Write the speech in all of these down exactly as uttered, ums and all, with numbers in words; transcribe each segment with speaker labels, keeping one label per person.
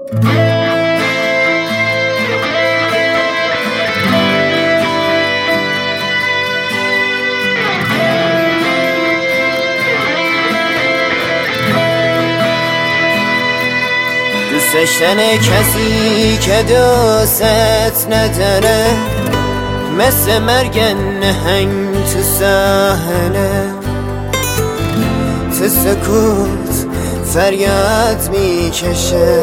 Speaker 1: دوست داشتن کسی که دوست نداره مثل مرگ نهنگ تو صحنه، تو سکوت فریاد میکشه،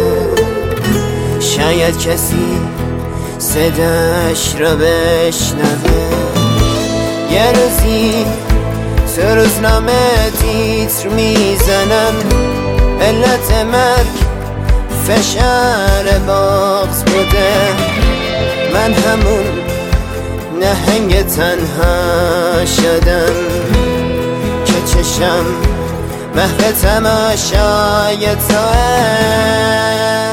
Speaker 1: شاید کسی صداش را بشنوه. یه روزی تو روزنامه تیتر میزنم علت مرگ فشار بغض بوده، من همون نهنگ تنها شدم که چشم محو تماشای توه.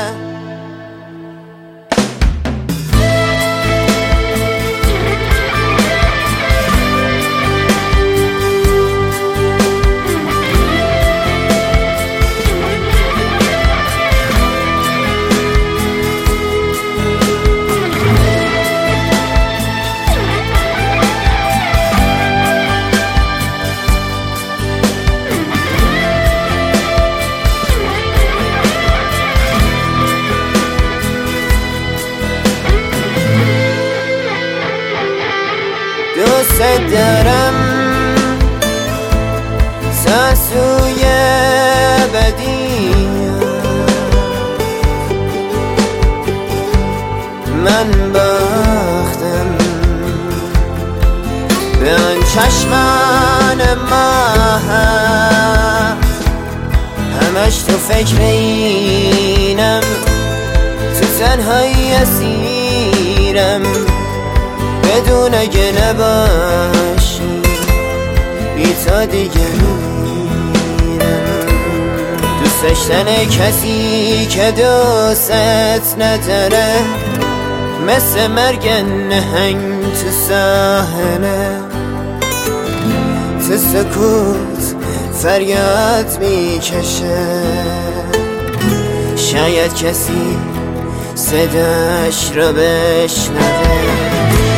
Speaker 1: دوست دارم تا سوی بدی من باختم به آن چشمان ماه، همش تو فکر اینم، تو تنهایی اسیرم بدون اگه نباشی بی تا دیگه میرم. دوست داشتن کسی که دوست نداره مثل مرگ نهنگ تو صحنه، تو سکوت فریاد میکشه، شاید کسی صداش را بشنوه.